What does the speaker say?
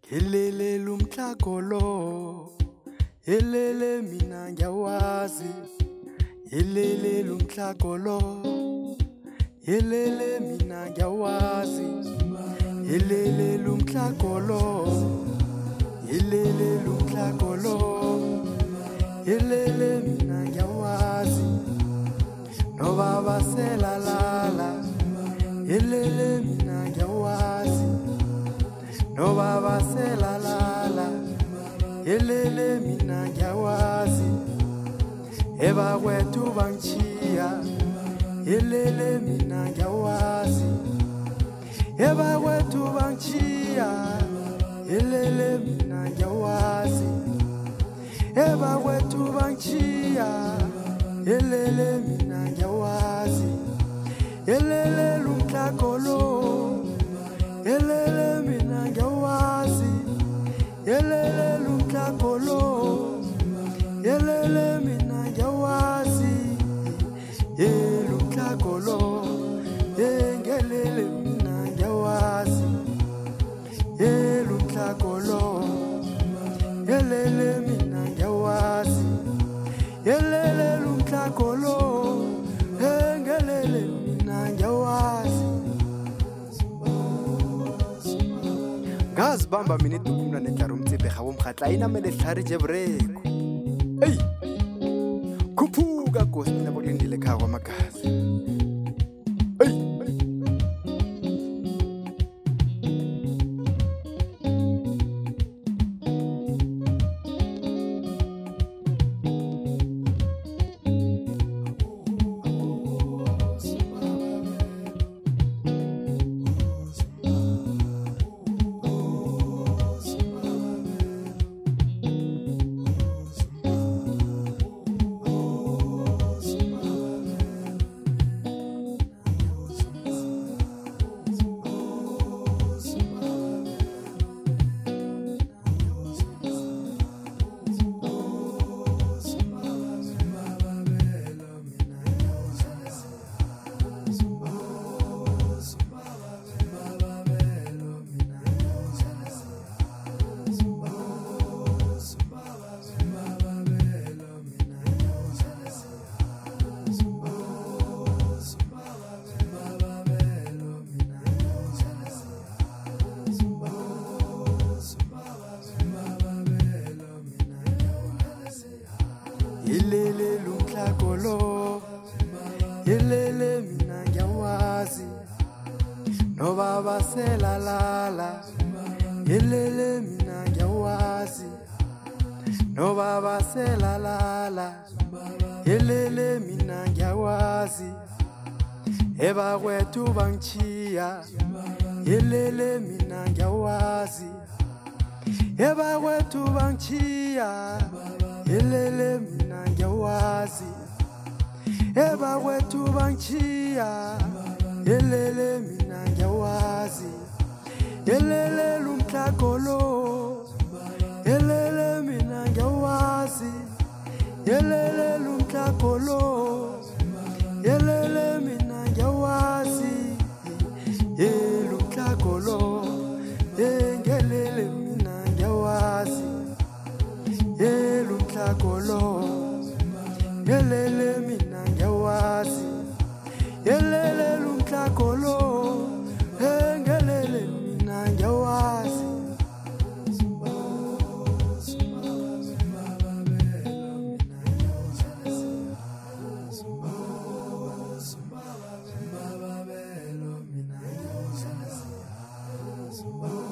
Helele lumtlakolo, helele mina ngiyawazi. Helele lumtlakolo, helele mina ngiyawazi. Helele lumtlakolo, helele lumtlakolo, helele mina ngiyawazi. No baba selalala, helele mina ngiyawazi. No baba selalala, helele mina ngiyawazi. Eba kwethu bangichiya, helele mina ngiyawazi. Eba kwethu bangichiya, helele mina ngiyawazi. Eba kwethu bangichiya, helele mina ngiyawazi. Helele lumtlakolo, helele mina ngiyawazi. Helele lumtlakolo, helele mina ngiyawazi. Lumtlakolo, helele mina ngiyawazi. Lumtlakolo, helele mina ngiyawazi. Helele lumtlakolo, helele mina ngiyawazi. Ngazibamba mina idukumla netlaro umtsipe gabo mkhatla inamele hlari jebreko. Hey, khuphuka gosi mina bokulindile khaya kwamagazi. Hey, helele lumtlakolo, helele mina ngiyawazi. No baba selalala, helele mina ngiyawazi. No baba selalala, helele mina ngiyawazi. Eba kwethu bangichiya, helele mina ngiyawazi. Eba kwethu bangichiya, helele mina ngiyawazi. Eba kwethu bangichiya, helele mina ngiyawazi. Helele lumtlakolo, helele mina ngiyawazi. Helele lumtlakolo, helele mina ngiyawazi. Lumtlakolo, helele mina ngiyawazi. Lumtlakolo, helele mina ngiyawazi. Helele lumtlakolo, helele mina ngiyawazi. Mina